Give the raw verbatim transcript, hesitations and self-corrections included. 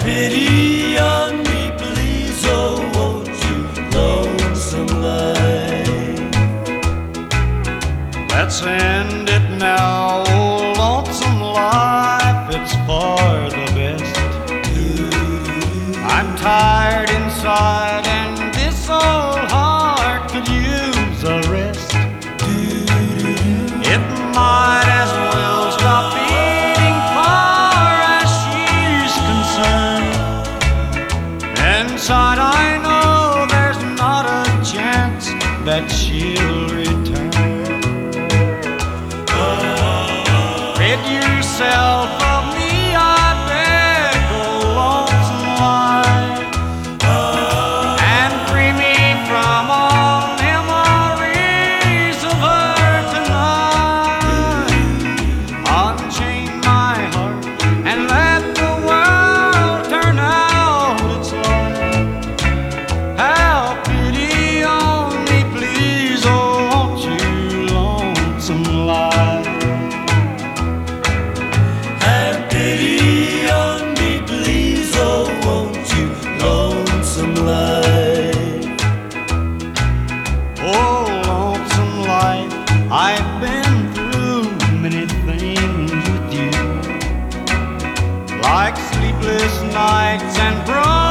pity on me, please, oh, won't you, lonesome life. Let's end it now, oh, lonesome life, it's for the best. I'm tired inside and this old heart could use a rest. It might as well stop beating far as she's concerned. Inside I know there's not a chance that she'll return. Rid yourself of me, I beg, oh lonesome life, and free me from all memories of her tonight. Unchain my heart and let the world turn out its light. Have pity on me, please, oh won't you, lonesome life. Have pity on me, please, oh, won't you, lonesome life. Oh, lonesome life, I've been through many things with you, like sleepless nights and broken